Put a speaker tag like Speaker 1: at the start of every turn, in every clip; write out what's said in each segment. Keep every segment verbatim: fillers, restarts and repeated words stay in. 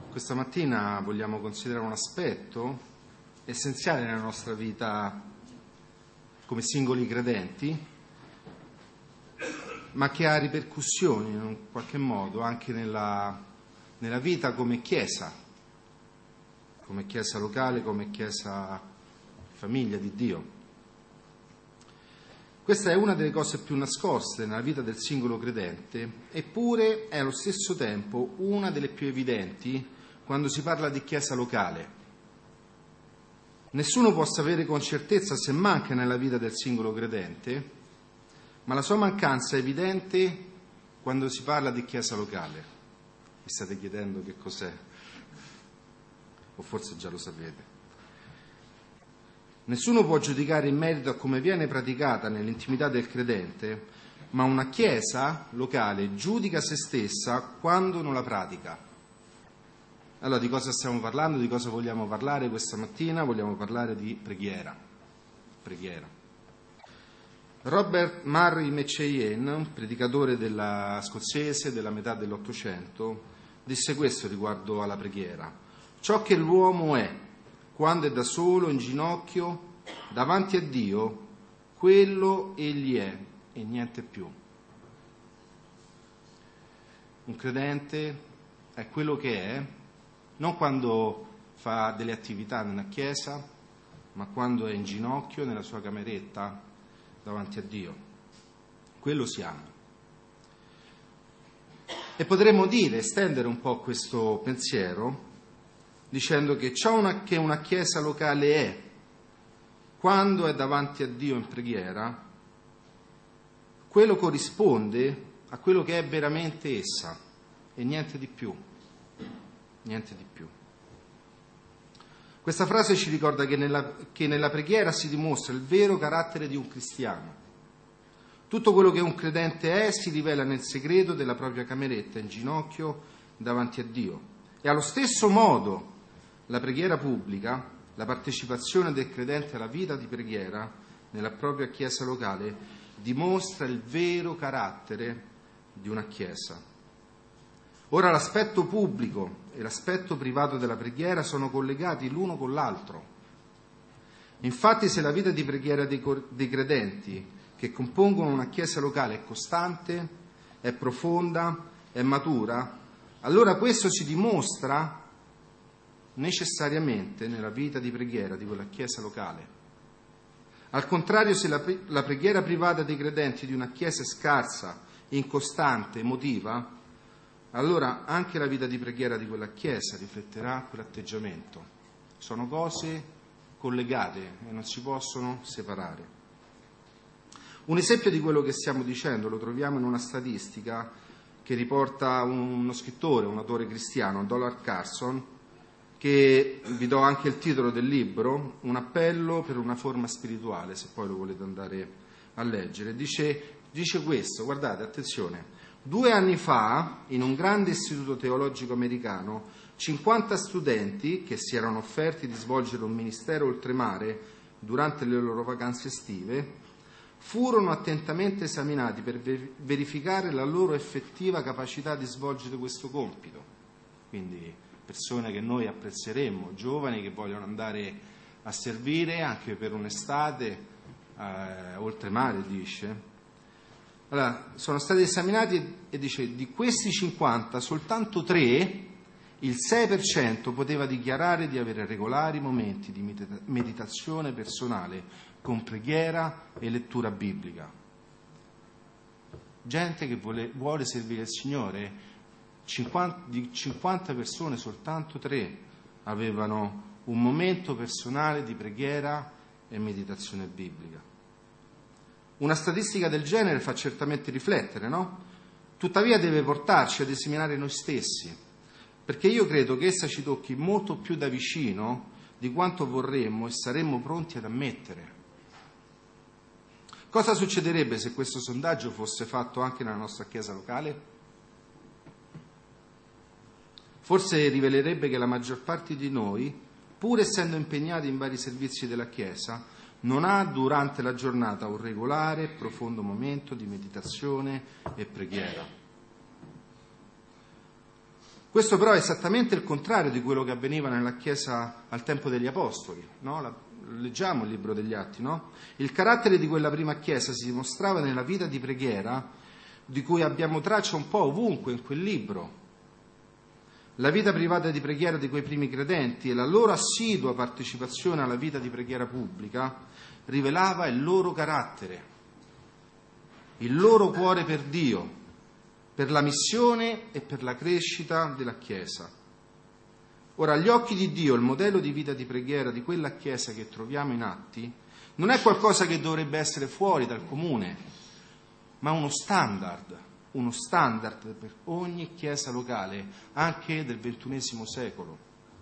Speaker 1: Questa mattina vogliamo considerare un aspetto essenziale nella nostra vita come singoli credenti, ma che ha ripercussioni in un qualche modo anche nella, nella vita come Chiesa, come Chiesa locale, come Chiesa famiglia di Dio. Questa è una delle cose più nascoste nella vita del singolo credente, eppure è allo stesso tempo una delle più evidenti quando si parla di Chiesa locale. Nessuno può sapere con certezza se manca nella vita del singolo credente, ma la sua mancanza è evidente quando si parla di Chiesa locale. Mi state chiedendo che cos'è? O forse già lo sapete. Nessuno può giudicare in merito a come viene praticata nell'intimità del credente, ma una Chiesa locale giudica se stessa quando non la pratica. Allora, di cosa stiamo parlando? Di cosa vogliamo parlare questa mattina? Vogliamo parlare di preghiera. Preghiera. Robert Murray McCheyne, predicatore della scozzese della metà dell'Ottocento, disse questo riguardo alla preghiera: ciò che l'uomo è quando è da solo in ginocchio davanti a Dio, quello egli è e niente più. Un credente è quello che è, non quando fa delle attività nella chiesa, ma quando è in ginocchio nella sua cameretta davanti a Dio. Quello siamo. E potremmo dire, estendere un po' questo pensiero, dicendo che ciò una, che una chiesa locale è, quando è davanti a Dio in preghiera, quello corrisponde a quello che è veramente essa, e niente di più. Niente di più. Questa frase ci ricorda che nella, che nella preghiera si dimostra il vero carattere di un cristiano. Tutto quello che un credente è si rivela nel segreto della propria cameretta, in ginocchio davanti a Dio. E allo stesso modo la preghiera pubblica, la partecipazione del credente alla vita di preghiera nella propria chiesa locale, dimostra il vero carattere di una chiesa. Ora l'aspetto pubblico e l'aspetto privato della preghiera sono collegati l'uno con l'altro. Infatti, se la vita di preghiera dei, dei credenti che compongono una chiesa locale è costante, è profonda, è matura, allora questo si dimostra necessariamente nella vita di preghiera di quella chiesa locale. Al contrario, se la, la preghiera privata dei credenti di una chiesa è scarsa, incostante, emotiva, allora anche la vita di preghiera di quella chiesa rifletterà quell'atteggiamento. Sono cose collegate e non si possono separare. Un esempio di quello che stiamo dicendo lo troviamo in una statistica che riporta uno scrittore, un autore cristiano, Dollar Carson, che vi do anche il titolo del libro, Un appello per una forma spirituale, se poi lo volete andare a leggere. Dice, dice questo, guardate, attenzione. Due anni fa, in un grande istituto teologico americano, cinquanta studenti che si erano offerti di svolgere un ministero oltremare durante le loro vacanze estive furono attentamente esaminati per verificare la loro effettiva capacità di svolgere questo compito. Quindi persone che noi apprezzeremmo, giovani che vogliono andare a servire anche per un'estate eh, oltremare, dice. Allora, sono stati esaminati e dice, di questi cinquanta, soltanto tre, il sei per cento poteva dichiarare di avere regolari momenti di meditazione personale con preghiera e lettura biblica. Gente che vuole, vuole servire il Signore, cinquanta, di cinquanta persone soltanto tre avevano un momento personale di preghiera e meditazione biblica. Una statistica del genere fa certamente riflettere, no? Tuttavia deve portarci ad esaminare noi stessi, perché io credo che essa ci tocchi molto più da vicino di quanto vorremmo e saremmo pronti ad ammettere. Cosa succederebbe se questo sondaggio fosse fatto anche nella nostra chiesa locale? Forse rivelerebbe che la maggior parte di noi, pur essendo impegnati in vari servizi della chiesa, non ha durante la giornata un regolare e profondo momento di meditazione e preghiera. Questo però è esattamente il contrario di quello che avveniva nella Chiesa al tempo degli Apostoli, no? La, leggiamo il libro degli Atti, no? Il carattere di quella prima Chiesa si dimostrava nella vita di preghiera, di cui abbiamo traccia un po' ovunque in quel libro. La vita privata di preghiera di quei primi credenti e la loro assidua partecipazione alla vita di preghiera pubblica rivelava il loro carattere, il loro cuore per Dio, per la missione e per la crescita della Chiesa. Ora, agli occhi di Dio, il modello di vita di preghiera di quella Chiesa che troviamo in Atti non è qualcosa che dovrebbe essere fuori dal comune, ma uno standard, uno standard per ogni Chiesa locale, anche del ventunesimo secolo.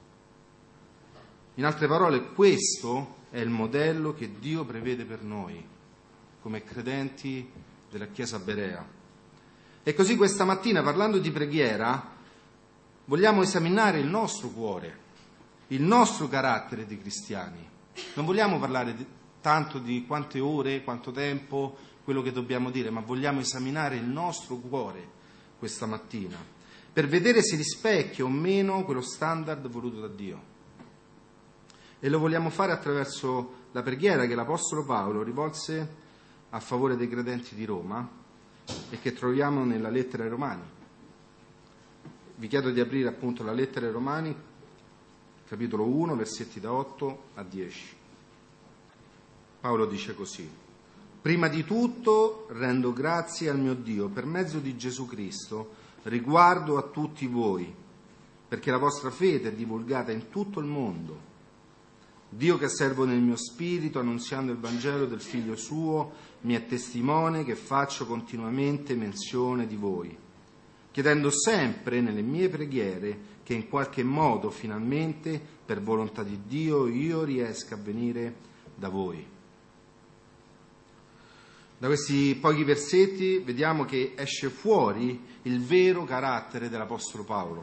Speaker 1: In altre parole, questo è il modello che Dio prevede per noi, come credenti della Chiesa berea. E così questa mattina, parlando di preghiera, vogliamo esaminare il nostro cuore, il nostro carattere di cristiani. Non vogliamo parlare di, tanto di quante ore, quanto tempo, quello che dobbiamo dire, ma vogliamo esaminare il nostro cuore questa mattina, per vedere se rispecchia o meno quello standard voluto da Dio. E lo vogliamo fare attraverso la preghiera che l'Apostolo Paolo rivolse a favore dei credenti di Roma e che troviamo nella lettera ai Romani. Vi chiedo di aprire appunto la lettera ai Romani, capitolo uno, versetti da otto a dieci. Paolo dice così: prima di tutto rendo grazie al mio Dio per mezzo di Gesù Cristo riguardo a tutti voi, perché la vostra fede è divulgata in tutto il mondo. Dio, che servo nel mio spirito annunziando il Vangelo del Figlio suo, mi è testimone che faccio continuamente menzione di voi, chiedendo sempre nelle mie preghiere che in qualche modo finalmente, per volontà di Dio, io riesca a venire da voi. Da questi pochi versetti vediamo che esce fuori il vero carattere dell'Apostolo Paolo.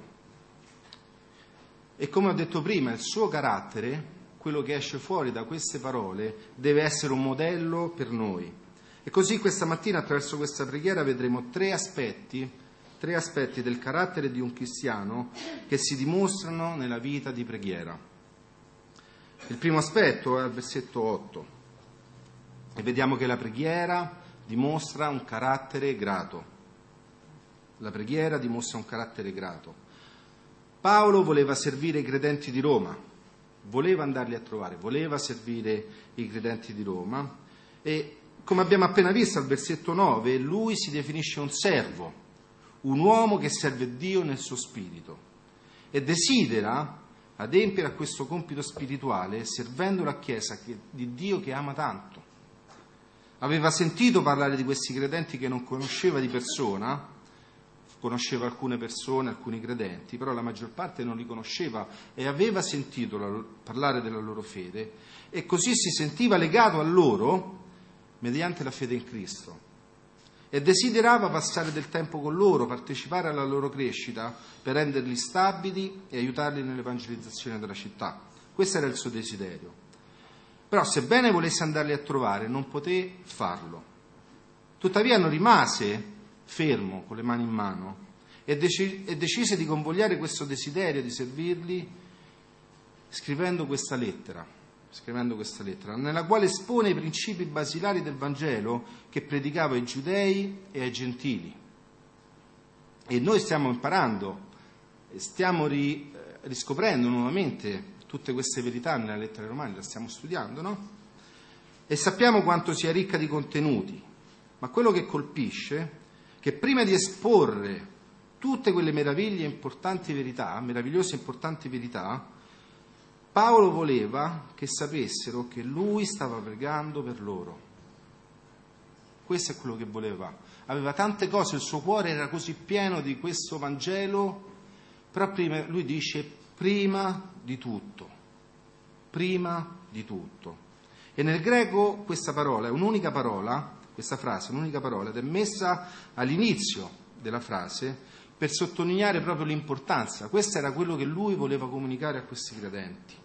Speaker 1: E come ho detto prima, il suo carattere, quello che esce fuori da queste parole, deve essere un modello per noi. E così questa mattina attraverso questa preghiera vedremo tre aspetti, tre aspetti del carattere di un cristiano che si dimostrano nella vita di preghiera. Il primo aspetto è al versetto otto e vediamo che la preghiera dimostra un carattere grato. La preghiera dimostra un carattere grato. Paolo voleva servire i credenti di Roma, voleva andarli a trovare, voleva servire i credenti di Roma e, come abbiamo appena visto al versetto nove, lui si definisce un servo, un uomo che serve Dio nel suo spirito e desidera adempiere a questo compito spirituale servendo la Chiesa che, di Dio che ama tanto. Aveva sentito parlare di questi credenti che non conosceva di persona, conosceva alcune persone, alcuni credenti, però la maggior parte non li conosceva e aveva sentito la, parlare della loro fede e così si sentiva legato a loro mediante la fede in Cristo e desiderava passare del tempo con loro, partecipare alla loro crescita per renderli stabili e aiutarli nell'evangelizzazione della città. Questo era il suo desiderio. Però sebbene volesse andarli a trovare non poté farlo. Tuttavia non rimase fermo con le mani in mano e, dec- e decise di convogliare questo desiderio di servirli scrivendo questa lettera, scrivendo questa lettera, nella quale espone i principi basilari del Vangelo che predicava ai giudei e ai gentili. E noi stiamo imparando, stiamo ri- riscoprendo nuovamente tutte queste verità nella lettera ai Romani, la stiamo studiando, no? E sappiamo quanto sia ricca di contenuti, ma quello che colpisce che prima di esporre tutte quelle meraviglie e importanti verità, meravigliose e importanti verità, Paolo voleva che sapessero che lui stava pregando per loro. Questo è quello che voleva. Aveva tante cose, il suo cuore era così pieno di questo Vangelo, però prima, lui dice prima di tutto, prima di tutto. E nel greco questa parola è un'unica parola, questa frase è un'unica parola ed è messa all'inizio della frase per sottolineare proprio l'importanza. Questo era quello che lui voleva comunicare a questi credenti.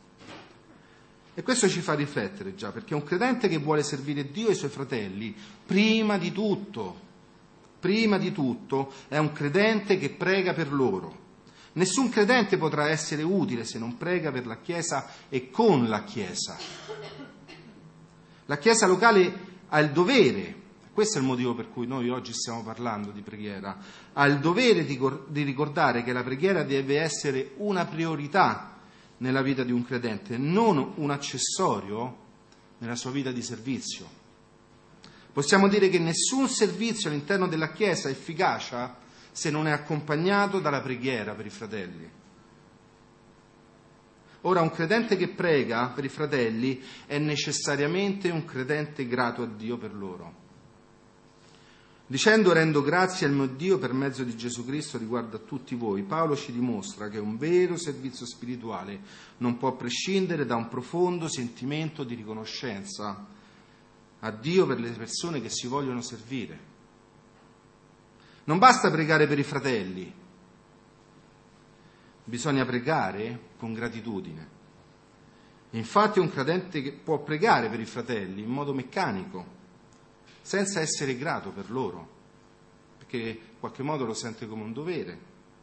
Speaker 1: E questo ci fa riflettere già, perché un credente che vuole servire Dio e i suoi fratelli, prima di tutto, prima di tutto, è un credente che prega per loro, Nessun credente potrà essere utile se non prega per la Chiesa e con la Chiesa. La Chiesa locale ha il dovere, questo è il motivo per cui noi oggi stiamo parlando di preghiera, ha il dovere di, di ricordare che la preghiera deve essere una priorità nella vita di un credente, non un accessorio nella sua vita di servizio. Possiamo dire che nessun servizio all'interno della Chiesa è efficace se non è accompagnato dalla preghiera per i fratelli. Ora, un credente che prega per i fratelli è necessariamente un credente grato a Dio per loro. Dicendo rendo grazie al mio Dio per mezzo di Gesù Cristo riguardo a tutti voi, Paolo ci dimostra che un vero servizio spirituale non può prescindere da un profondo sentimento di riconoscenza a Dio per le persone che si vogliono servire. Non basta pregare per i fratelli, bisogna pregare con gratitudine. Infatti un credente che può pregare per i fratelli in modo meccanico, senza essere grato per loro, perché in qualche modo lo sente come un dovere.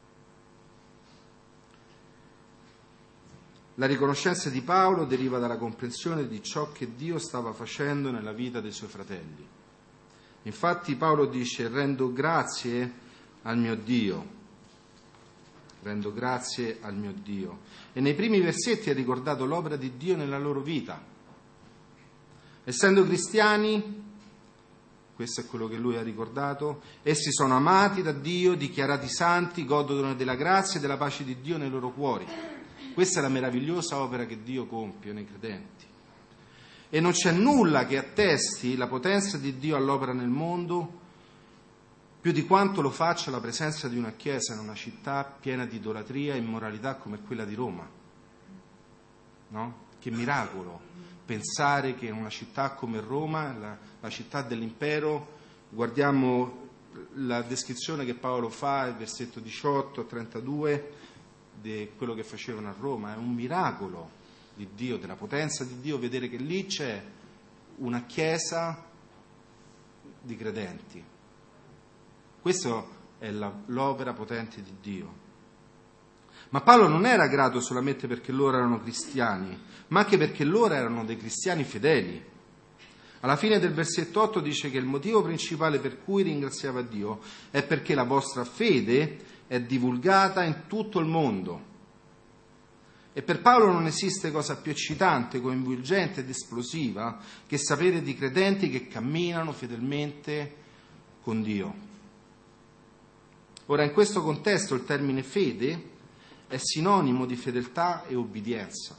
Speaker 1: La riconoscenza di Paolo deriva dalla comprensione di ciò che Dio stava facendo nella vita dei suoi fratelli. Infatti Paolo dice: rendo grazie al mio Dio, rendo grazie al mio Dio. E nei primi versetti ha ricordato l'opera di Dio nella loro vita. Essendo cristiani, questo è quello che lui ha ricordato, essi sono amati da Dio, dichiarati santi, godono della grazia e della pace di Dio nei loro cuori. Questa è la meravigliosa opera che Dio compie nei credenti. E non c'è nulla che attesti la potenza di Dio all'opera nel mondo più di quanto lo faccia la presenza di una chiesa in una città piena di idolatria e immoralità come quella di Roma. No? Che miracolo pensare che in una città come Roma, la, la città dell'impero, guardiamo la descrizione che Paolo fa, il versetto diciotto a trentadue, di quello che facevano a Roma. È un miracolo di Dio, della potenza di Dio, vedere che lì c'è una chiesa di credenti. Questa è la, l'opera potente di Dio. Ma Paolo non era grato solamente perché loro erano cristiani, ma anche perché loro erano dei cristiani fedeli. Alla fine del versetto otto dice che il motivo principale per cui ringraziava Dio è perché la vostra fede è divulgata in tutto il mondo. E per Paolo non esiste cosa più eccitante, coinvolgente ed esplosiva che sapere di credenti che camminano fedelmente con Dio. Ora, in questo contesto il termine fede è sinonimo di fedeltà e obbedienza.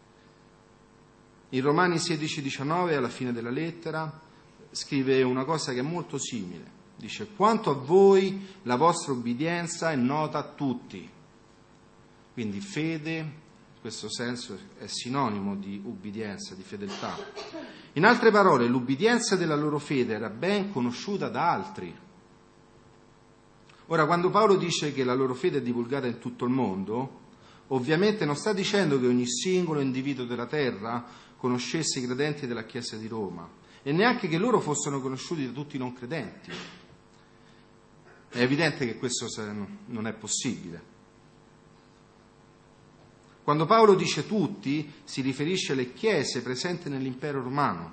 Speaker 1: In Romani sedici diciannove, alla fine della lettera, scrive una cosa che è molto simile. Dice: quanto a voi la vostra obbedienza è nota a tutti. Quindi fede, in questo senso, è sinonimo di ubbidienza, di fedeltà. In altre parole, l'ubbidienza della loro fede era ben conosciuta da altri. Ora, quando Paolo dice che la loro fede è divulgata in tutto il mondo, ovviamente non sta dicendo che ogni singolo individuo della terra conoscesse i credenti della Chiesa di Roma, e neanche che loro fossero conosciuti da tutti i non credenti. È evidente che questo non è possibile. Quando Paolo dice tutti, si riferisce alle chiese presenti nell'impero romano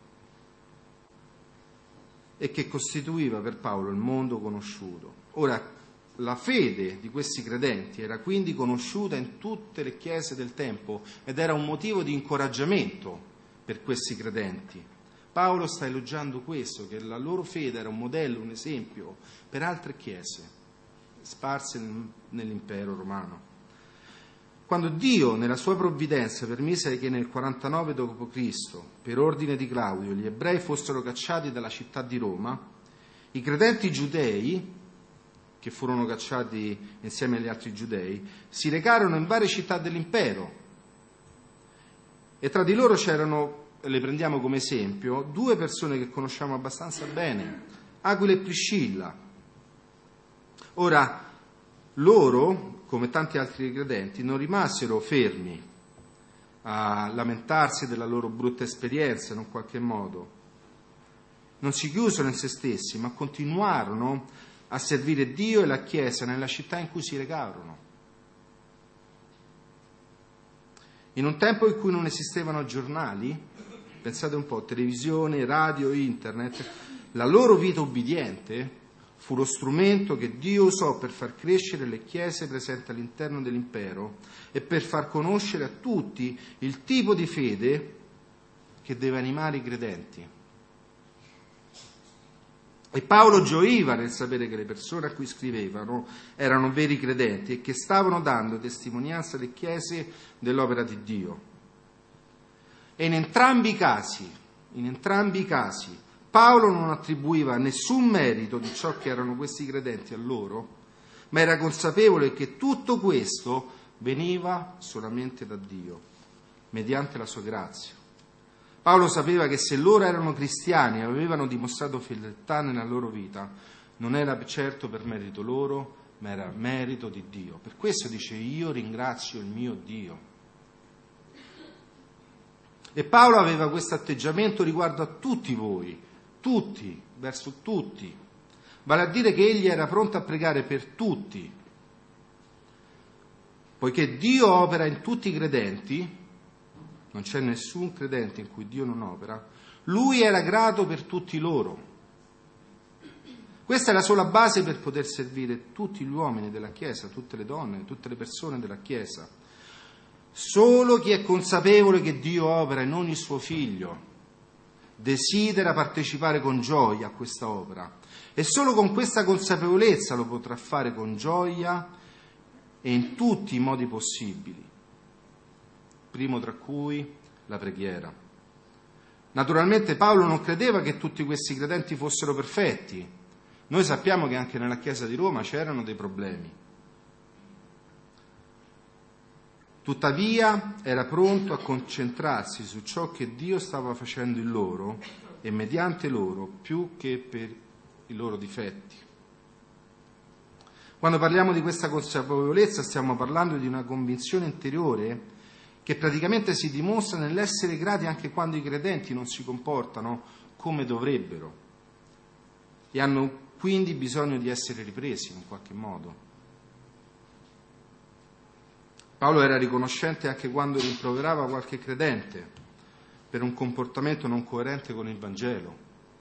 Speaker 1: e che costituiva per Paolo il mondo conosciuto. Ora, la fede di questi credenti era quindi conosciuta in tutte le chiese del tempo ed era un motivo di incoraggiamento per questi credenti. Paolo sta elogiando questo, che la loro fede era un modello, un esempio per altre chiese sparse nell'impero romano. Quando Dio, nella sua provvidenza, permise che nel quarantanove dopo Cristo, per ordine di Claudio, gli ebrei fossero cacciati dalla città di Roma, i credenti giudei, che furono cacciati insieme agli altri giudei, si recarono in varie città dell'impero. E tra di loro c'erano, le prendiamo come esempio, due persone che conosciamo abbastanza bene, Aquila e Priscilla. Ora, loro, come tanti altri credenti, non rimasero fermi a lamentarsi della loro brutta esperienza in un qualche modo. Non si chiusero in se stessi, ma continuarono a servire Dio e la Chiesa nella città in cui si recarono. In un tempo in cui non esistevano giornali, pensate un po', televisione, radio, internet, la loro vita ubbidiente fu lo strumento che Dio usò per far crescere le chiese presenti all'interno dell'impero e per far conoscere a tutti il tipo di fede che deve animare i credenti. E Paolo gioiva nel sapere che le persone a cui scrivevano erano veri credenti e che stavano dando testimonianza alle chiese dell'opera di Dio. E in entrambi i casi, in entrambi i casi, Paolo non attribuiva nessun merito di ciò che erano questi credenti a loro, ma era consapevole che tutto questo veniva solamente da Dio, mediante la sua grazia. Paolo sapeva che se loro erano cristiani e avevano dimostrato fedeltà nella loro vita, non era certo per merito loro, ma era merito di Dio. Per questo dice: io ringrazio il mio Dio. E Paolo aveva questo atteggiamento riguardo a tutti voi, tutti, verso tutti, vale a dire che egli era pronto a pregare per tutti, poiché Dio opera in tutti i credenti. Non c'è nessun credente in cui Dio non opera. Lui era grato per tutti loro. Questa è la sola base per poter servire tutti gli uomini della Chiesa, tutte le donne, tutte le persone della Chiesa. Solo chi è consapevole che Dio opera in ogni suo figlio desidera partecipare con gioia a questa opera. E solo con questa consapevolezza lo potrà fare con gioia e in tutti i modi possibili. Primo tra cui la preghiera. Naturalmente Paolo non credeva che tutti questi credenti fossero perfetti. Noi sappiamo che anche nella Chiesa di Roma c'erano dei problemi. Tuttavia era pronto a concentrarsi su ciò che Dio stava facendo in loro e mediante loro più che per i loro difetti. Quando parliamo di questa consapevolezza stiamo parlando di una convinzione interiore che praticamente si dimostra nell'essere grati anche quando i credenti non si comportano come dovrebbero e hanno quindi bisogno di essere ripresi in qualche modo. Paolo era riconoscente anche quando rimproverava qualche credente per un comportamento non coerente con il Vangelo.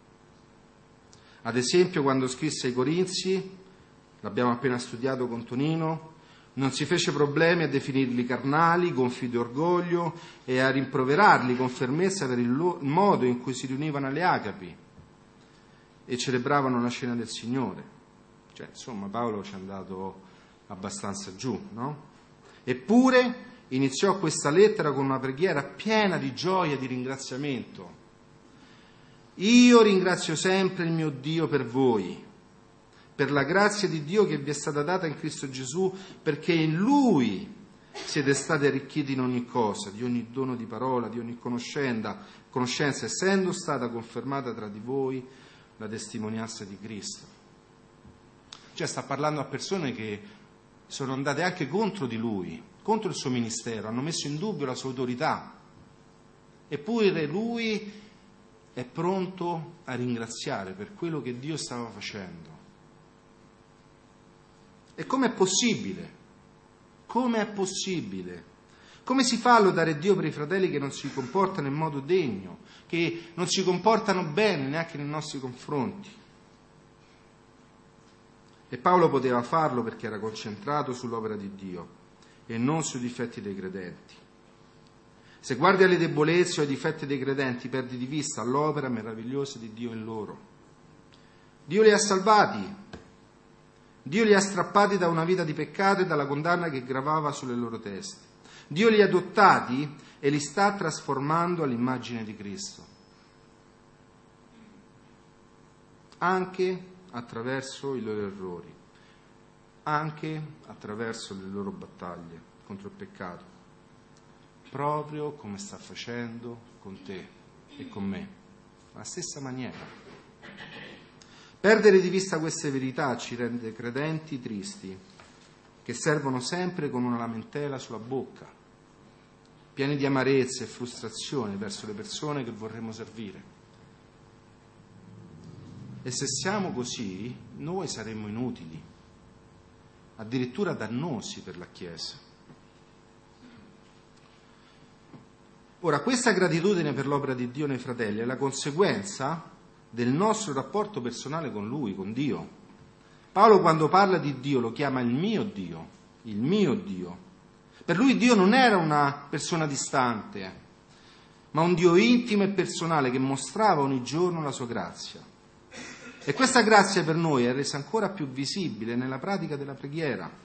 Speaker 1: Ad esempio, quando scrisse ai Corinzi, l'abbiamo appena studiato con Tonino, non si fece problemi a definirli carnali, gonfi di orgoglio e a rimproverarli con fermezza per il, lo- il modo in cui si riunivano alle Agapi e celebravano la cena del Signore. Cioè, insomma, Paolo ci è andato abbastanza giù, no? Eppure iniziò questa lettera con una preghiera piena di gioia e di ringraziamento. Io ringrazio sempre il mio Dio per voi, per la grazia di Dio che vi è stata data in Cristo Gesù, perché in Lui siete stati arricchiti in ogni cosa, di ogni dono di parola, di ogni conoscenza, conoscenza, essendo stata confermata tra di voi la testimonianza di Cristo. Cioè sta parlando a persone che sono andate anche contro di Lui, contro il suo ministero, hanno messo in dubbio la sua autorità, eppure Lui è pronto a ringraziare per quello che Dio stava facendo. E com'è possibile? Come è possibile? Come si fa a lodare Dio per i fratelli che non si comportano in modo degno, che non si comportano bene neanche nei nostri confronti? E Paolo poteva farlo perché era concentrato sull'opera di Dio e non sui difetti dei credenti. Se guardi alle debolezze o ai difetti dei credenti, perdi di vista l'opera meravigliosa di Dio in loro. Dio li ha salvati. Dio li ha strappati da una vita di peccato e dalla condanna che gravava sulle loro teste. Dio li ha adottati e li sta trasformando all'immagine di Cristo. Anche attraverso i loro errori, anche attraverso le loro battaglie contro il peccato, proprio come sta facendo con te e con me, alla stessa maniera. Perdere di vista queste verità ci rende credenti tristi, che servono sempre con una lamentela sulla bocca, pieni di amarezza e frustrazione verso le persone che vorremmo servire. E se siamo così, noi saremmo inutili, addirittura dannosi per la Chiesa. Ora, questa gratitudine per l'opera di Dio nei fratelli è la conseguenza del nostro rapporto personale con Lui, con Dio. Paolo, quando parla di Dio, lo chiama il mio Dio, il mio Dio. Per lui Dio non era una persona distante, ma un Dio intimo e personale che mostrava ogni giorno la sua grazia. E questa grazia per noi è resa ancora più visibile nella pratica della preghiera.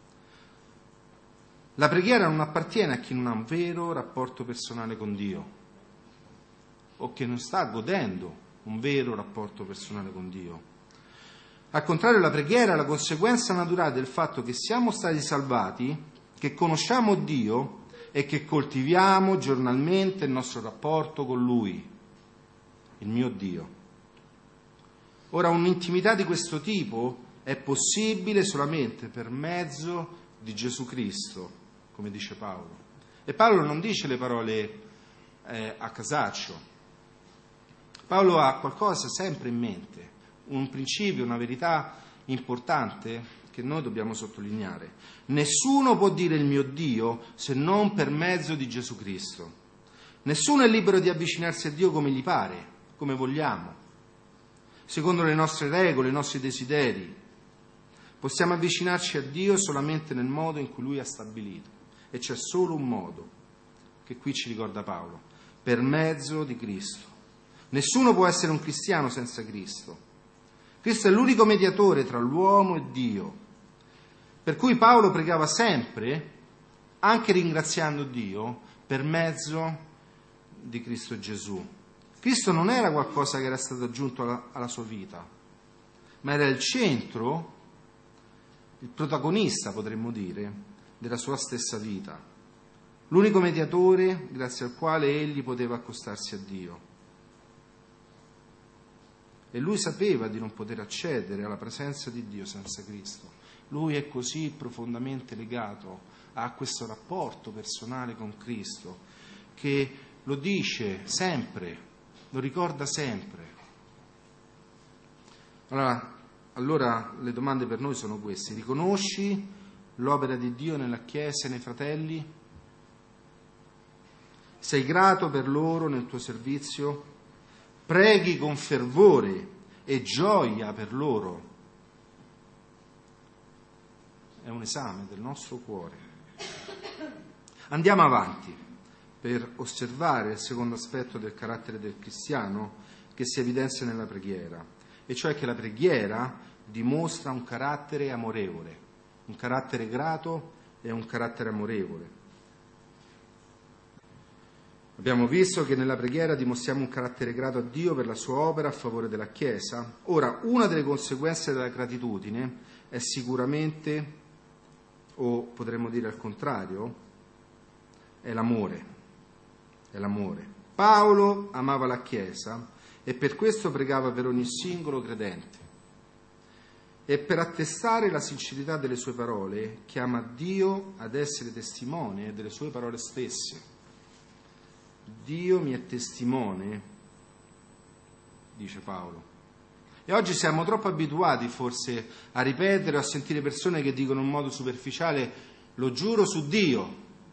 Speaker 1: La preghiera non appartiene a chi non ha un vero rapporto personale con Dio o che non sta godendo un vero rapporto personale con Dio. Al contrario, la preghiera è la conseguenza naturale del fatto che siamo stati salvati, che conosciamo Dio e che coltiviamo giornalmente il nostro rapporto con Lui, il mio Dio. Ora, un'intimità di questo tipo è possibile solamente per mezzo di Gesù Cristo, come dice Paolo. E Paolo non dice le parole eh, a casaccio. Paolo ha qualcosa sempre in mente, un principio, una verità importante che noi dobbiamo sottolineare. Nessuno può dire il mio Dio se non per mezzo di Gesù Cristo. Nessuno è libero di avvicinarsi a Dio come gli pare, come vogliamo, secondo le nostre regole, i nostri desideri. Possiamo avvicinarci a Dio solamente nel modo in cui Lui ha stabilito. E c'è solo un modo, che qui ci ricorda Paolo, per mezzo di Cristo. Nessuno può essere un cristiano senza Cristo. Cristo è l'unico mediatore tra l'uomo e Dio. Per cui Paolo pregava sempre, anche ringraziando Dio, per mezzo di Cristo Gesù. Cristo non era qualcosa che era stato aggiunto alla, alla sua vita, ma era il centro, il protagonista, potremmo dire, della sua stessa vita, l'unico mediatore grazie al quale egli poteva accostarsi a Dio. E lui sapeva di non poter accedere alla presenza di Dio senza Cristo. Lui è così profondamente legato a questo rapporto personale con Cristo che lo dice sempre, lo ricorda sempre. Allora, allora le domande per noi sono queste: riconosci l'opera di Dio nella Chiesa e nei fratelli? Sei grato per loro nel tuo servizio? Preghi con fervore e gioia per loro? È un esame del nostro cuore. Andiamo avanti per osservare il secondo aspetto del carattere del cristiano che si evidenzia nella preghiera, e cioè che la preghiera dimostra un carattere amorevole. Un carattere grato e un carattere amorevole. Abbiamo visto che nella preghiera dimostriamo un carattere grato a Dio per la sua opera a favore della Chiesa. Ora, una delle conseguenze della gratitudine è sicuramente, o potremmo dire al contrario, è l'amore. È l'amore. Paolo amava la Chiesa e per questo pregava per ogni singolo credente. E per attestare la sincerità delle sue parole, chiama Dio ad essere testimone delle sue parole stesse. Dio mi è testimone, dice Paolo. E oggi siamo troppo abituati forse a ripetere o a sentire persone che dicono in modo superficiale: lo giuro su Dio.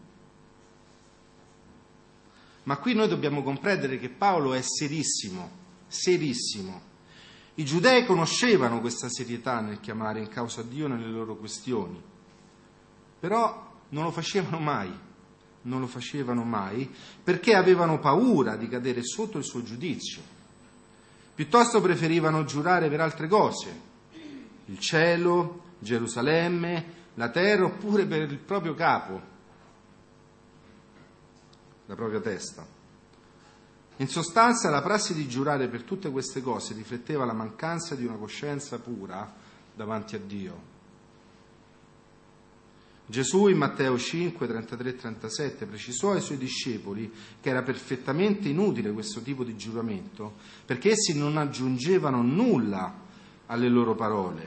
Speaker 1: Ma qui noi dobbiamo comprendere che Paolo è serissimo, serissimo. I giudei conoscevano questa serietà nel chiamare in causa Dio nelle loro questioni, però non lo facevano mai, non lo facevano mai perché avevano paura di cadere sotto il suo giudizio. Piuttosto preferivano giurare per altre cose, il cielo, Gerusalemme, la terra, oppure per il proprio capo, la propria testa. In sostanza, la prassi di giurare per tutte queste cose rifletteva la mancanza di una coscienza pura davanti a Dio. Gesù in Matteo cinque, trentatré e trentasette precisò ai suoi discepoli che era perfettamente inutile questo tipo di giuramento, perché essi non aggiungevano nulla alle loro parole.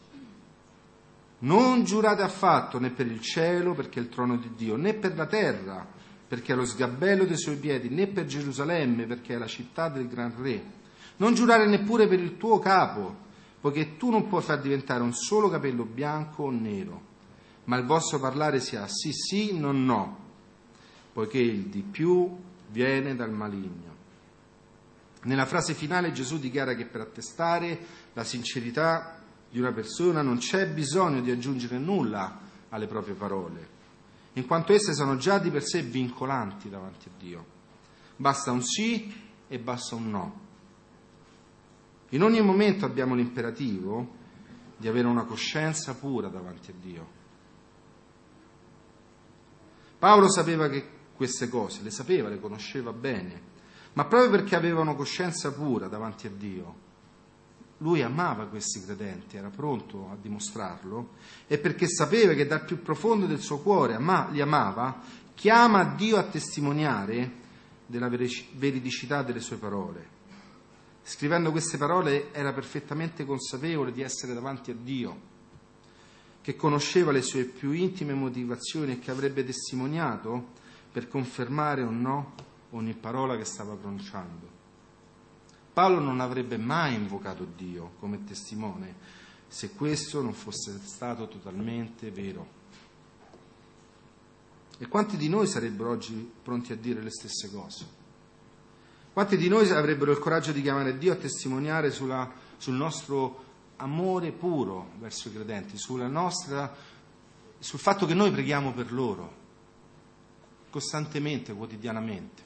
Speaker 1: Non giurate affatto né per il cielo, perché è il trono di Dio, né per la terra, perché è lo sgabello dei suoi piedi, né per Gerusalemme, perché è la città del gran re. Non giurare neppure per il tuo capo, poiché tu non puoi far diventare un solo capello bianco o nero, ma il vostro parlare sia sì sì, non no, poiché il di più viene dal maligno. Nella frase finale Gesù dichiara che per attestare la sincerità di una persona non c'è bisogno di aggiungere nulla alle proprie parole, in quanto esse sono già di per sé vincolanti davanti a Dio. Basta un sì e basta un no. In ogni momento abbiamo l'imperativo di avere una coscienza pura davanti a Dio. Paolo sapeva che queste cose, le sapeva, le conosceva bene, ma proprio perché aveva una coscienza pura davanti a Dio, lui amava questi credenti, era pronto a dimostrarlo, e perché sapeva che dal più profondo del suo cuore ama, li amava, chiama Dio a testimoniare della veridicità delle sue parole. Scrivendo queste parole era perfettamente consapevole di essere davanti a Dio, che conosceva le sue più intime motivazioni e che avrebbe testimoniato per confermare o no ogni parola che stava pronunciando. Paolo non avrebbe mai invocato Dio come testimone se questo non fosse stato totalmente vero. E quanti di noi sarebbero oggi pronti a dire le stesse cose? Quanti di noi avrebbero il coraggio di chiamare Dio a testimoniare sulla, sul nostro amore puro verso i credenti, sulla nostra, sul fatto che noi preghiamo per loro costantemente, quotidianamente?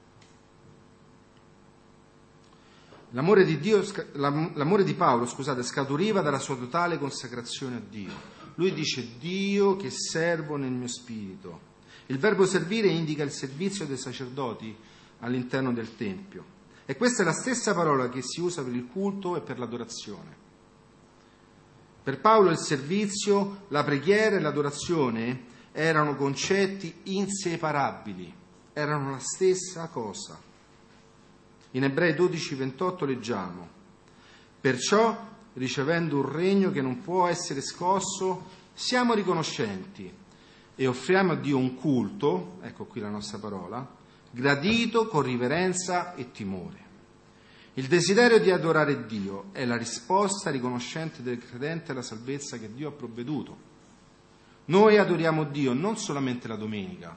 Speaker 1: L'amore di Dio, l'amore di Paolo, scusate, scaturiva dalla sua totale consacrazione a Dio. Lui dice: Dio che servo nel mio spirito. Il verbo servire indica il servizio dei sacerdoti all'interno del Tempio. E questa è la stessa parola che si usa per il culto e per l'adorazione. Per Paolo il servizio, la preghiera e l'adorazione erano concetti inseparabili, erano la stessa cosa. In Ebrei dodici ventotto leggiamo: perciò, ricevendo un regno che non può essere scosso, siamo riconoscenti e offriamo a Dio un culto, ecco qui la nostra parola, gradito con riverenza e timore. Il desiderio di adorare Dio è la risposta riconoscente del credente alla salvezza che Dio ha provveduto. Noi adoriamo Dio non solamente la domenica,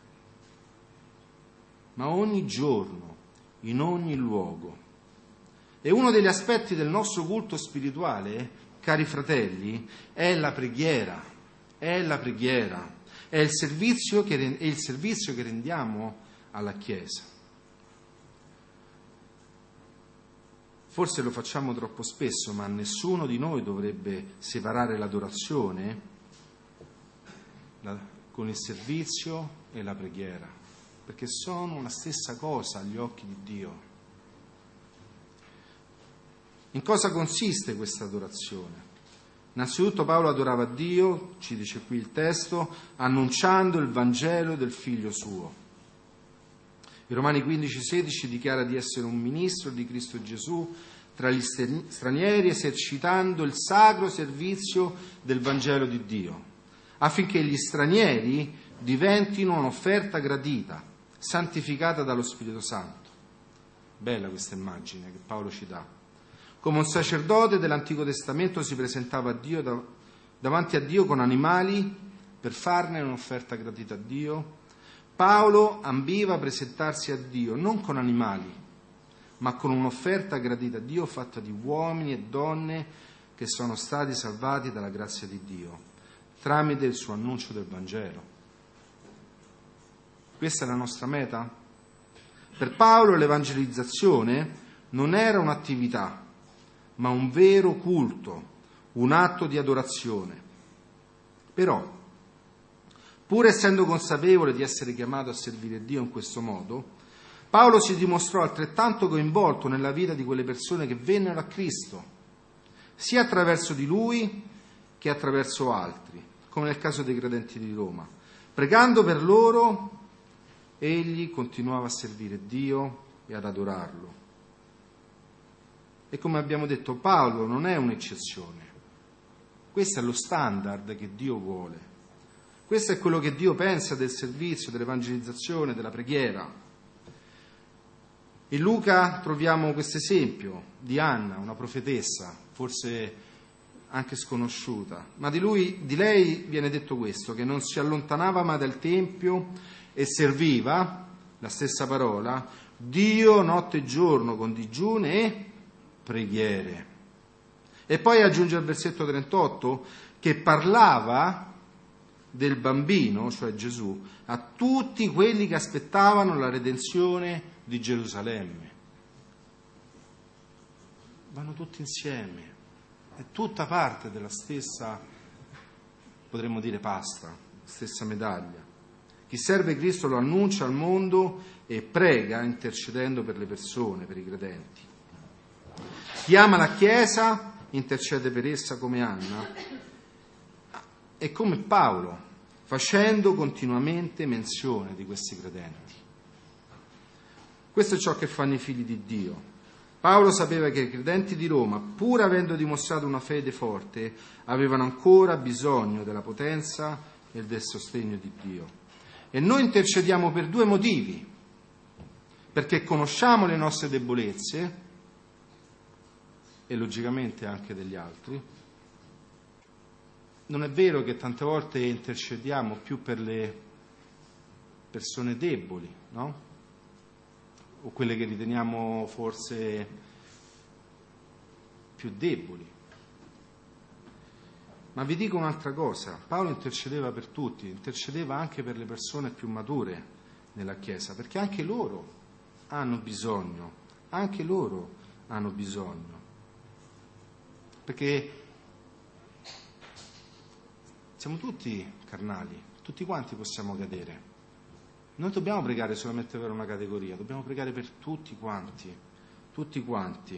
Speaker 1: ma ogni giorno, in ogni luogo. E uno degli aspetti del nostro culto spirituale, cari fratelli, è la preghiera, è la preghiera, è il servizio che, è il servizio che rendiamo alla Chiesa. Forse lo facciamo troppo spesso, ma nessuno di noi dovrebbe separare l'adorazione la, con il servizio e la preghiera, perché sono la stessa cosa agli occhi di Dio. In cosa consiste questa adorazione? Innanzitutto Paolo adorava Dio, ci dice qui il testo, annunciando il Vangelo del Figlio suo. In Romani quindici sedici dichiara di essere un ministro di Cristo Gesù tra gli stranieri, esercitando il sacro servizio del Vangelo di Dio, affinché gli stranieri diventino un'offerta gradita, santificata dallo Spirito Santo. Bella questa immagine che Paolo ci dà. Come un sacerdote dell'Antico Testamento si presentava a Dio, dav- davanti a Dio con animali per farne un'offerta gradita a Dio, Paolo ambiva a presentarsi a Dio non con animali, ma con un'offerta gradita a Dio fatta di uomini e donne che sono stati salvati dalla grazia di Dio, tramite il suo annuncio del Vangelo. Questa è la nostra meta? Per Paolo l'evangelizzazione non era un'attività, ma un vero culto, un atto di adorazione. Però, pur essendo consapevole di essere chiamato a servire Dio in questo modo, Paolo si dimostrò altrettanto coinvolto nella vita di quelle persone che vennero a Cristo, sia attraverso di lui che attraverso altri, come nel caso dei credenti di Roma. Pregando per loro, egli continuava a servire Dio e ad adorarlo. E come abbiamo detto, Paolo non è un'eccezione. Questo è lo standard che Dio vuole. Questo è quello che Dio pensa del servizio, dell'evangelizzazione, della preghiera. In Luca troviamo questo esempio di Anna, una profetessa, forse anche sconosciuta, ma di, lui, di lei viene detto questo, che non si allontanava mai dal Tempio e serviva la stessa parola, Dio notte e giorno con digiuni e preghiere. E poi aggiunge al versetto trentotto che parlava del bambino, cioè Gesù, a tutti quelli che aspettavano la redenzione di Gerusalemme. Vanno tutti insieme, è tutta parte della stessa, potremmo dire, pasta, stessa medaglia. Chi serve Cristo lo annuncia al mondo e prega intercedendo per le persone, per i credenti. Chi ama la Chiesa intercede per essa come Anna e come Paolo, facendo continuamente menzione di questi credenti. Questo è ciò che fanno i figli di Dio. Paolo sapeva che i credenti di Roma, pur avendo dimostrato una fede forte, avevano ancora bisogno della potenza e del sostegno di Dio. E noi intercediamo per due motivi: perché conosciamo le nostre debolezze e logicamente anche degli altri. Non è vero che tante volte intercediamo più per le persone deboli, no? O quelle che riteniamo forse più deboli. Ma vi dico un'altra cosa: Paolo intercedeva per tutti, intercedeva anche per le persone più mature nella Chiesa, perché anche loro hanno bisogno, anche loro hanno bisogno. Perché siamo tutti carnali, tutti quanti possiamo cadere. Non dobbiamo pregare solamente per una categoria, dobbiamo pregare per tutti quanti, tutti quanti.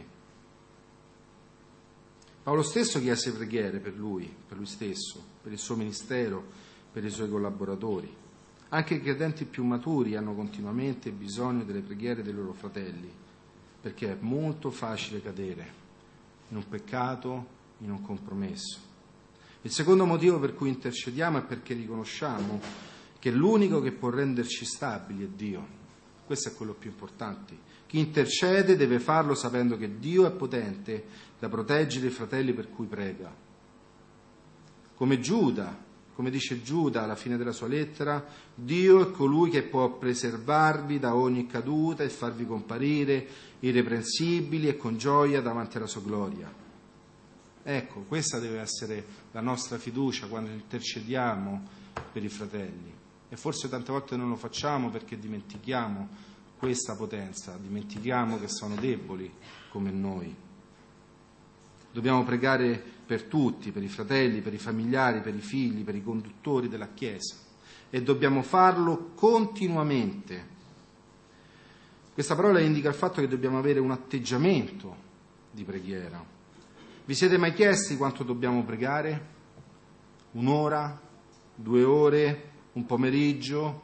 Speaker 1: Paolo stesso chiese preghiere per lui, per lui stesso, per il suo ministero, per i suoi collaboratori. Anche i credenti più maturi hanno continuamente bisogno delle preghiere dei loro fratelli, perché è molto facile cadere in un peccato, in un compromesso. Il secondo motivo per cui intercediamo è perché riconosciamo che l'unico che può renderci stabili è Dio. Questo è quello più importante. Chi intercede deve farlo sapendo che Dio è potente da proteggere i fratelli per cui prega. Come Giuda, come dice Giuda alla fine della sua lettera, Dio è colui che può preservarvi da ogni caduta e farvi comparire irreprensibili e con gioia davanti alla sua gloria. Ecco, questa deve essere la nostra fiducia quando intercediamo per i fratelli. E forse tante volte non lo facciamo perché dimentichiamo questa potenza, dimentichiamo che sono deboli come noi. Dobbiamo pregare per tutti, per i fratelli, per i familiari, per i figli, per i conduttori della Chiesa, e dobbiamo farlo continuamente. Questa parola indica il fatto che dobbiamo avere un atteggiamento di preghiera. Vi siete mai chiesti quanto dobbiamo pregare? Un'ora? Due ore? Un pomeriggio?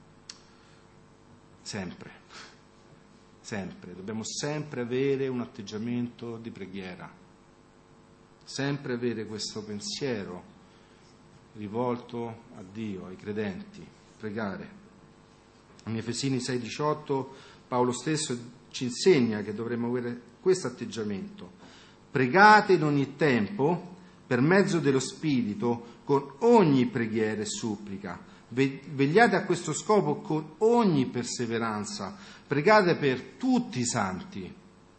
Speaker 1: Sempre, sempre, dobbiamo sempre avere un atteggiamento di preghiera, sempre avere questo pensiero rivolto a Dio, ai credenti, pregare. In Efesini sei diciotto Paolo stesso ci insegna che dovremmo avere questo atteggiamento: pregate in ogni tempo per mezzo dello Spirito con ogni preghiera e supplica. Vegliate a questo scopo con ogni perseveranza, pregate per tutti i santi.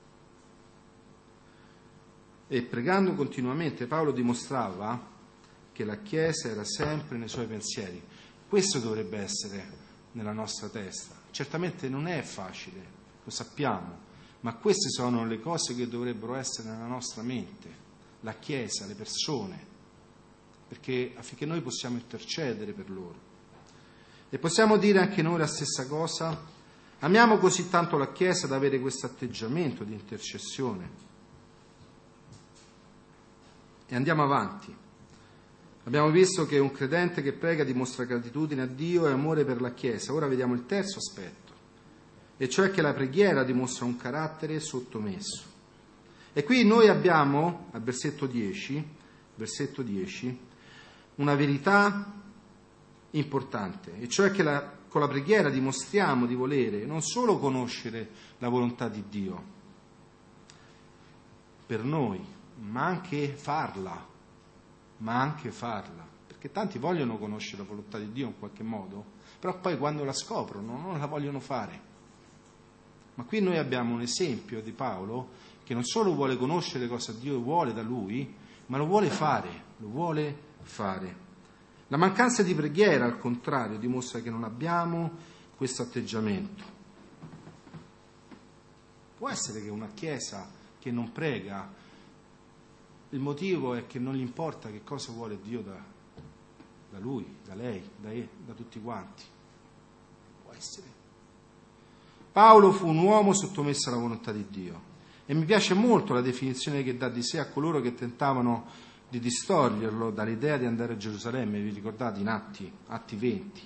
Speaker 1: E pregando continuamente Paolo dimostrava che la Chiesa era sempre nei suoi pensieri. Questo dovrebbe essere nella nostra testa. Certamente non è facile, lo sappiamo, ma queste sono le cose che dovrebbero essere nella nostra mente, la Chiesa, le persone, perché affinché noi possiamo intercedere per loro. E possiamo dire anche noi la stessa cosa? Amiamo così tanto la Chiesa da avere questo atteggiamento di intercessione. E andiamo avanti. Abbiamo visto che un credente che prega dimostra gratitudine a Dio e amore per la Chiesa. Ora vediamo il terzo aspetto, e cioè che la preghiera dimostra un carattere sottomesso. E qui noi abbiamo, al versetto dieci, versetto dieci, una verità importante, e cioè che la, con la preghiera dimostriamo di volere non solo conoscere la volontà di Dio per noi, ma anche farla, ma anche farla, perché tanti vogliono conoscere la volontà di Dio in qualche modo, però poi quando la scoprono non la vogliono fare. Ma qui noi abbiamo un esempio di Paolo che non solo vuole conoscere cosa Dio vuole da lui, ma lo vuole fare, lo vuole fare. La mancanza di preghiera, al contrario, dimostra che non abbiamo questo atteggiamento. Può essere che una chiesa che non prega, il motivo è che non gli importa che cosa vuole Dio da, da lui, da lei, da, e, da tutti quanti. Può essere. Paolo fu un uomo sottomesso alla volontà di Dio e mi piace molto la definizione che dà di sé a coloro che tentavano di distoglierlo dall'idea di andare a Gerusalemme. Vi ricordate in Atti, Atti venti?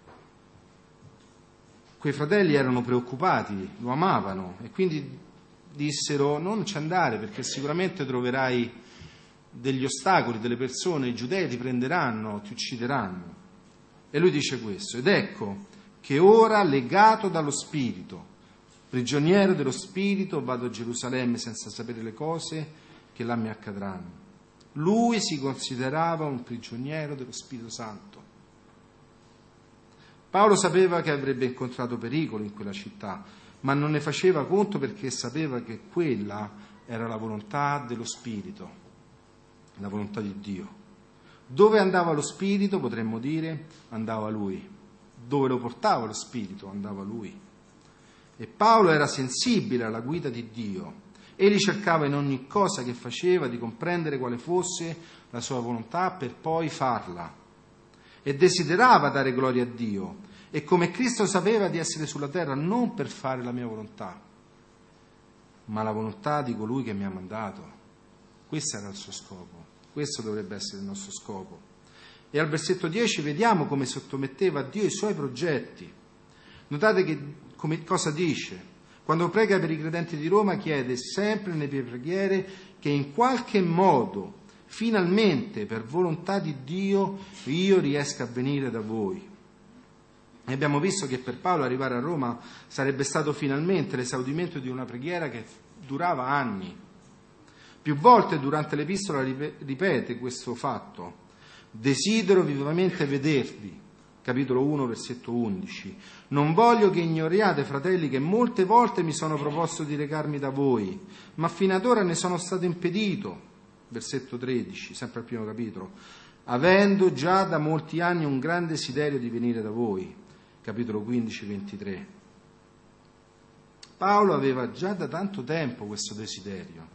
Speaker 1: Quei fratelli erano preoccupati, lo amavano e quindi dissero: non ci andare perché sicuramente troverai degli ostacoli, delle persone, i giudei ti prenderanno, ti uccideranno. E lui dice questo: ed ecco che ora, legato dallo Spirito, prigioniero dello Spirito, vado a Gerusalemme senza sapere le cose che là mi accadranno. Lui si considerava un prigioniero dello Spirito Santo. Paolo sapeva che avrebbe incontrato pericolo in quella città, ma non ne faceva conto perché sapeva che quella era la volontà dello Spirito, la volontà di Dio. Dove andava lo Spirito, potremmo dire, andava lui. Dove lo portava lo Spirito, andava lui. E Paolo era sensibile alla guida di Dio. Egli cercava in ogni cosa che faceva di comprendere quale fosse la sua volontà per poi farla. E desiderava dare gloria a Dio. E come Cristo sapeva di essere sulla terra non per fare la mia volontà, ma la volontà di colui che mi ha mandato. Questo era il suo scopo. Questo dovrebbe essere il nostro scopo. E al versetto dieci vediamo come sottometteva a Dio i suoi progetti. Notate che come, cosa dice. Quando prega per i credenti di Roma chiede sempre nelle sue preghiere che in qualche modo, finalmente, per volontà di Dio, io riesca a venire da voi. E abbiamo visto che per Paolo arrivare a Roma sarebbe stato finalmente l'esaudimento di una preghiera che durava anni. Più volte durante l'epistola ripete questo fatto. Desidero vivamente vedervi. Capitolo uno, versetto undici. Non voglio che ignoriate, fratelli, che molte volte mi sono proposto di recarmi da voi, ma fino ad ora ne sono stato impedito. Versetto tredici, sempre al primo capitolo. Avendo già da molti anni un gran desiderio di venire da voi. Capitolo quindici, ventitré. Paolo aveva già da tanto tempo questo desiderio.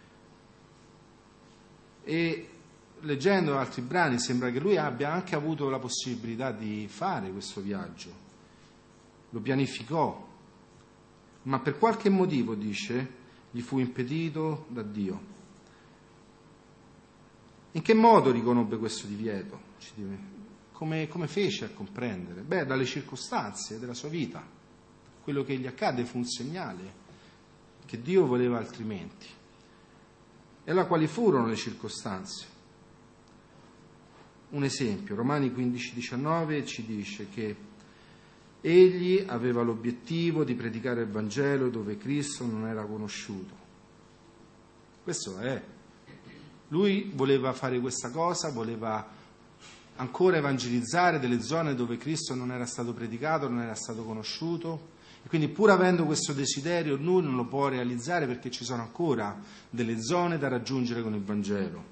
Speaker 1: E leggendo altri brani sembra che lui abbia anche avuto la possibilità di fare questo viaggio, lo pianificò, ma per qualche motivo, dice, gli fu impedito da Dio. In che modo riconobbe questo divieto? Come, come fece a comprendere? Beh, dalle circostanze della sua vita. Quello che gli accade fu un segnale che Dio voleva altrimenti. E allora quali furono le circostanze? Un esempio, Romani quindici diciannove ci dice che egli aveva l'obiettivo di predicare il Vangelo dove Cristo non era conosciuto. Questo è. Lui voleva fare questa cosa, voleva ancora evangelizzare delle zone dove Cristo non era stato predicato, non era stato conosciuto. E quindi pur avendo questo desiderio lui non lo può realizzare perché ci sono ancora delle zone da raggiungere con il Vangelo.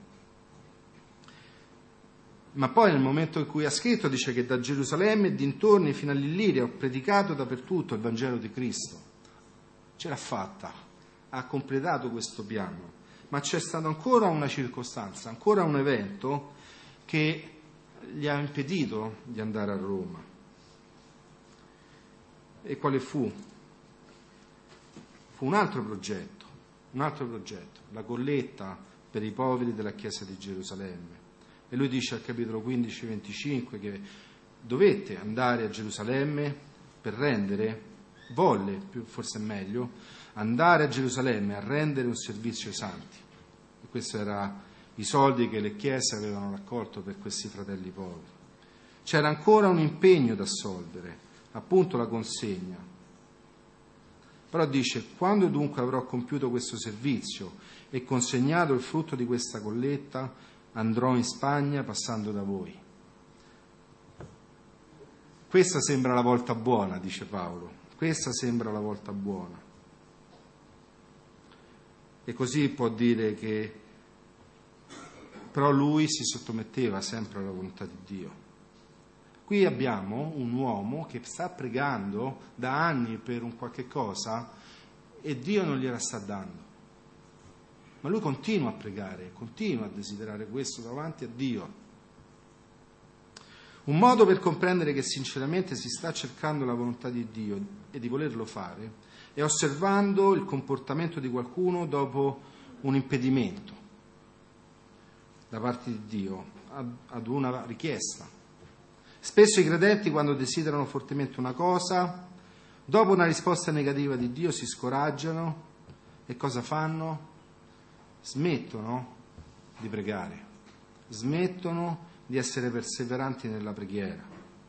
Speaker 1: Ma poi nel momento in cui ha scritto dice che da Gerusalemme e dintorni fino all'Illiria ho predicato dappertutto il Vangelo di Cristo. Ce l'ha fatta, ha completato questo piano, ma c'è stata ancora una circostanza, ancora un evento che gli ha impedito di andare a Roma. E quale fu? Fu un altro progetto, un altro progetto, la colletta per i poveri della Chiesa di Gerusalemme. E lui dice al capitolo quindici venticinque che dovette andare a Gerusalemme per rendere, volle, più forse è meglio, andare a Gerusalemme a rendere un servizio ai santi. E questi erano i soldi che le chiese avevano raccolto per questi fratelli poveri. C'era ancora un impegno da assolvere, appunto la consegna. Però dice, quando dunque avrò compiuto questo servizio e consegnato il frutto di questa colletta, andrò in Spagna passando da voi. Questa sembra la volta buona, dice Paolo, questa sembra la volta buona. E così può dire che però lui si sottometteva sempre alla volontà di Dio. Qui abbiamo un uomo che sta pregando da anni per un qualche cosa e Dio non gliela sta dando. Ma lui continua a pregare, continua a desiderare questo davanti a Dio. Un modo per comprendere che sinceramente si sta cercando la volontà di Dio e di volerlo fare è osservando il comportamento di qualcuno dopo un impedimento da parte di Dio ad, ad una richiesta. Spesso i credenti, quando desiderano fortemente una cosa, dopo una risposta negativa di Dio si scoraggiano e cosa fanno? Smettono di pregare, smettono di essere perseveranti nella preghiera.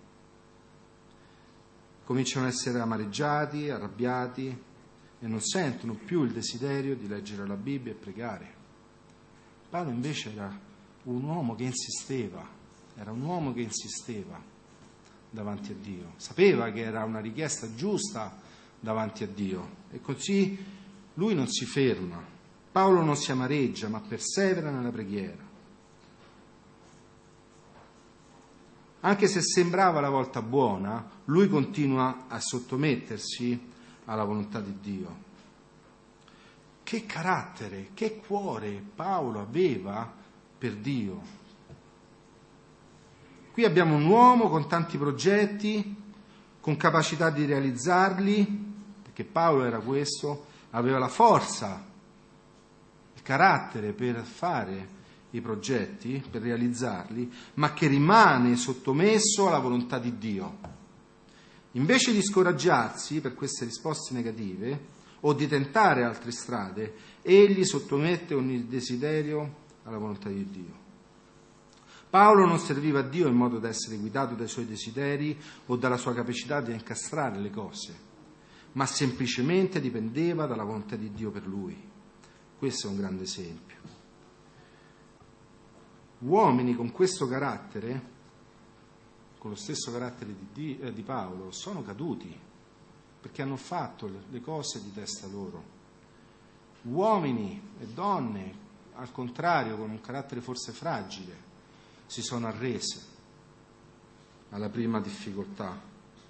Speaker 1: Cominciano ad essere amareggiati, arrabbiati e non sentono più il desiderio di leggere la Bibbia e pregare. Paolo invece era un uomo che insisteva, era un uomo che insisteva davanti a Dio, sapeva che era una richiesta giusta davanti a Dio e così lui non si ferma. Paolo non si amareggia, ma persevera nella preghiera. Anche se sembrava la volta buona, lui continua a sottomettersi alla volontà di Dio. Che carattere, che cuore Paolo aveva per Dio. Qui abbiamo un uomo con tanti progetti, con capacità di realizzarli, perché Paolo era questo, aveva la forza, il carattere per fare i progetti, per realizzarli, ma che rimane sottomesso alla volontà di Dio. Invece di scoraggiarsi per queste risposte negative o di tentare altre strade, egli sottomette ogni desiderio alla volontà di Dio. Paolo non serviva a Dio in modo da essere guidato dai suoi desideri o dalla sua capacità di incastrare le cose, ma semplicemente dipendeva dalla volontà di Dio per lui. Questo è un grande esempio. Uomini con questo carattere, con lo stesso carattere di, Dio, eh, di Paolo, sono caduti perché hanno fatto le cose di testa loro. Uomini e donne, al contrario, con un carattere forse fragile, si sono arrese alla prima difficoltà.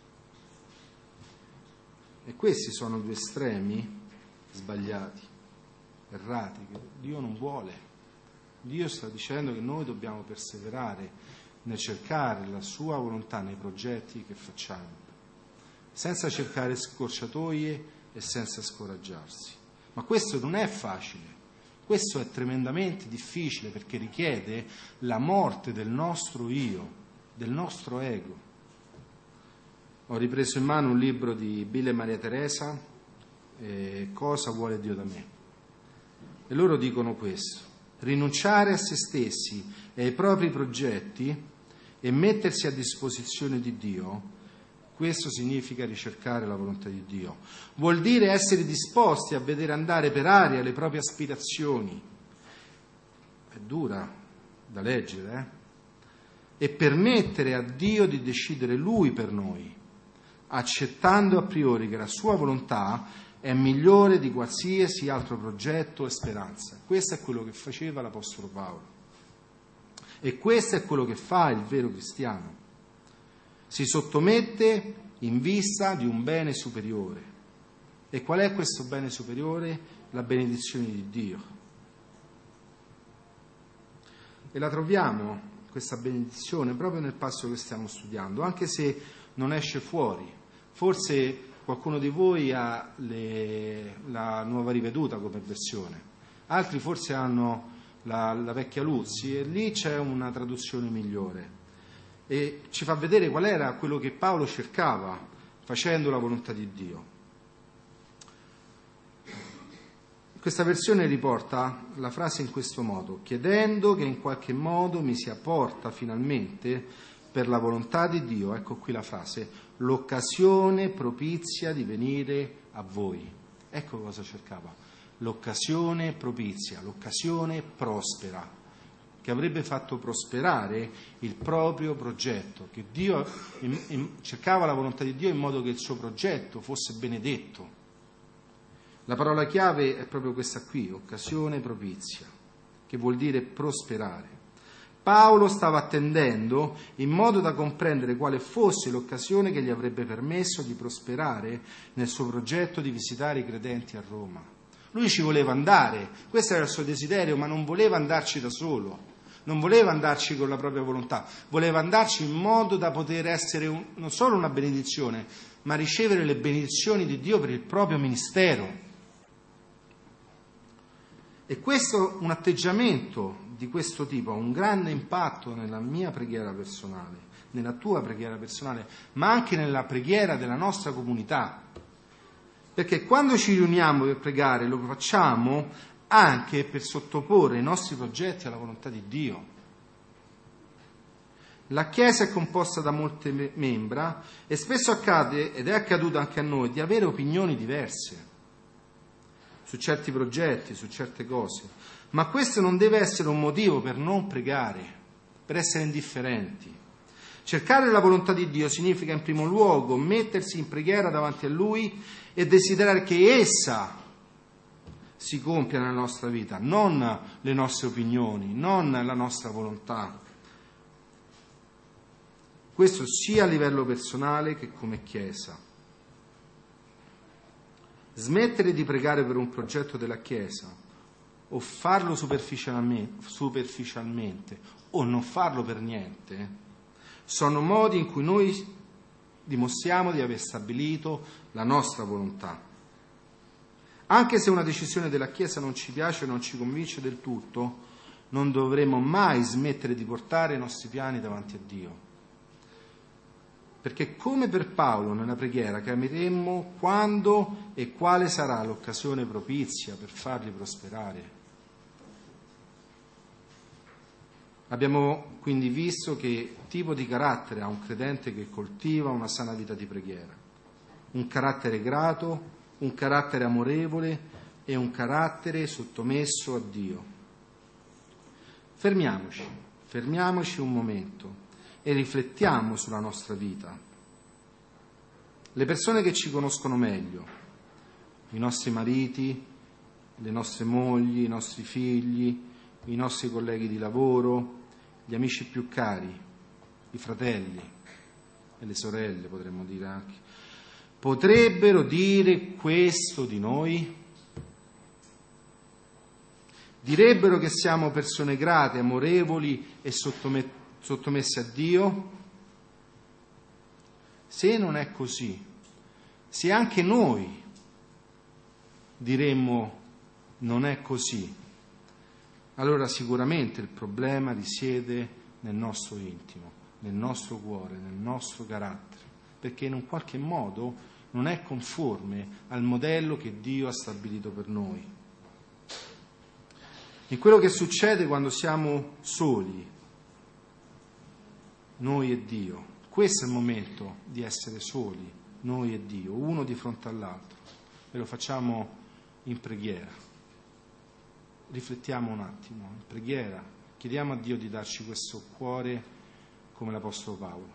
Speaker 1: E questi sono due estremi sbagliati, errati, che Dio non vuole. Dio sta dicendo che noi dobbiamo perseverare nel cercare la sua volontà nei progetti che facciamo, senza cercare scorciatoie e senza scoraggiarsi. Ma questo non è facile. Questo è tremendamente difficile perché richiede la morte del nostro io, del nostro ego. Ho ripreso in mano un libro di Bill e Maria Teresa, eh, Cosa vuole Dio da me? E loro dicono questo: rinunciare a se stessi e ai propri progetti e mettersi a disposizione di Dio, questo significa ricercare la volontà di Dio. Vuol dire essere disposti a vedere andare per aria le proprie aspirazioni. È dura da leggere, eh? E permettere a Dio di decidere Lui per noi, accettando a priori che la sua volontà è migliore di qualsiasi altro progetto e speranza. Questo è quello che faceva l'Apostolo Paolo. E questo è quello che fa il vero cristiano. Si sottomette in vista di un bene superiore. E qual è questo bene superiore? La benedizione di Dio. E la troviamo, questa benedizione, proprio nel passo che stiamo studiando, anche se non esce fuori. Forse qualcuno di voi ha le, la nuova riveduta come versione, altri forse hanno la, la vecchia Luzzi, e lì c'è una traduzione migliore. E ci fa vedere qual era quello che Paolo cercava facendo la volontà di Dio. Questa versione riporta la frase in questo modo: chiedendo che in qualche modo mi sia porta finalmente per la volontà di Dio, ecco qui la frase, l'occasione propizia di venire a voi. Ecco cosa cercava, l'occasione propizia, l'occasione prospera, che avrebbe fatto prosperare il proprio progetto, che Dio in, in, cercava la volontà di Dio in modo che il suo progetto fosse benedetto. La parola chiave è proprio questa qui, occasione propizia, che vuol dire prosperare. Paolo stava attendendo in modo da comprendere quale fosse l'occasione che gli avrebbe permesso di prosperare nel suo progetto di visitare i credenti a Roma. Lui ci voleva andare, questo era il suo desiderio, ma non voleva andarci da solo, non voleva andarci con la propria volontà, voleva andarci in modo da poter essere un, non solo una benedizione, ma ricevere le benedizioni di Dio per il proprio ministero. E questo, un atteggiamento di questo tipo ha un grande impatto nella mia preghiera personale, nella tua preghiera personale, ma anche nella preghiera della nostra comunità. Perché quando ci riuniamo per pregare lo facciamo anche per sottoporre i nostri progetti alla volontà di Dio. La Chiesa è composta da molte me- membra e spesso accade, ed è accaduto anche a noi, di avere opinioni diverse su certi progetti, su certe cose, ma questo non deve essere un motivo per non pregare, per essere indifferenti. Cercare la volontà di Dio significa in primo luogo mettersi in preghiera davanti a Lui e desiderare che essa si compia nella nostra vita, non le nostre opinioni, non la nostra volontà. Questo sia a livello personale che come Chiesa. Smettere di pregare per un progetto della Chiesa o farlo superficialmente, superficialmente o non farlo per niente sono modi in cui noi dimostriamo di aver stabilito la nostra volontà. Anche se una decisione della Chiesa non ci piace o non ci convince del tutto, non dovremo mai smettere di portare i nostri piani davanti a Dio. Perché come per Paolo nella preghiera capiremo quando e quale sarà l'occasione propizia per farli prosperare. Abbiamo quindi visto che tipo di carattere ha un credente che coltiva una sana vita di preghiera. Un carattere grato, un carattere amorevole e un carattere sottomesso a Dio. Fermiamoci, fermiamoci un momento e riflettiamo sulla nostra vita. Le persone che ci conoscono meglio, i nostri mariti, le nostre mogli, i nostri figli, i nostri colleghi di lavoro, gli amici più cari, i fratelli e le sorelle, potremmo dire anche, potrebbero dire questo di noi? Direbbero che siamo persone grate, amorevoli e sottomet- sottomesse a Dio? Se non è così, se anche noi diremmo non è così, allora sicuramente il problema risiede nel nostro intimo, nel nostro cuore, nel nostro carattere, perché in un qualche modo non è conforme al modello che Dio ha stabilito per noi. In quello che succede quando siamo soli, noi e Dio, questo è il momento di essere soli, noi e Dio, uno di fronte all'altro, e lo facciamo in preghiera. Riflettiamo un attimo, in preghiera, chiediamo a Dio di darci questo cuore come l'Apostolo Paolo.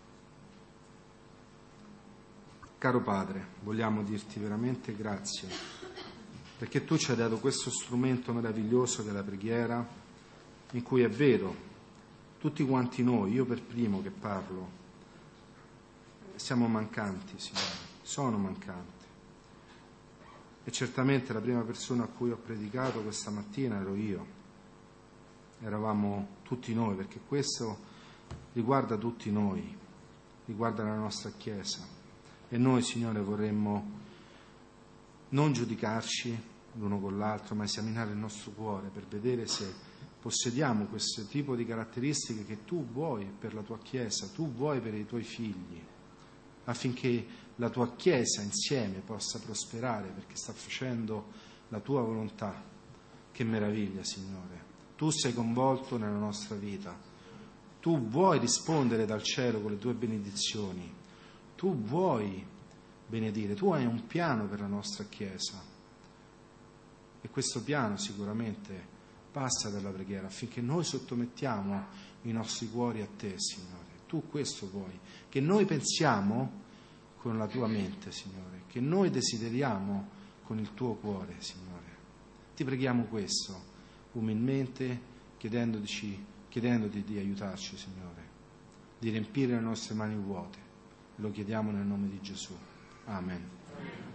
Speaker 1: Caro Padre, vogliamo dirti veramente grazie, perché tu ci hai dato questo strumento meraviglioso che è la preghiera, in cui è vero, tutti quanti noi, io per primo che parlo, siamo mancanti, Signore, sono mancanti. E certamente la prima persona a cui ho predicato questa mattina ero io, eravamo tutti noi, perché questo riguarda tutti noi, riguarda la nostra Chiesa. E noi, Signore, vorremmo non giudicarci l'uno con l'altro, ma esaminare il nostro cuore per vedere se possediamo questo tipo di caratteristiche che tu vuoi per la tua Chiesa, tu vuoi per i tuoi figli, affinché la tua Chiesa insieme possa prosperare, perché sta facendo la tua volontà. Che meraviglia, Signore. Tu sei coinvolto nella nostra vita. Tu vuoi rispondere dal cielo con le tue benedizioni. Tu vuoi benedire. Tu hai un piano per la nostra Chiesa. E questo piano sicuramente passa per la preghiera, affinché noi sottomettiamo i nostri cuori a te, Signore. Tu questo vuoi, che noi pensiamo con la tua mente, Signore, che noi desideriamo con il tuo cuore, Signore. Ti preghiamo questo, umilmente, chiedendoti, chiedendoti di aiutarci, Signore, di riempire le nostre mani vuote. Lo chiediamo nel nome di Gesù. Amen.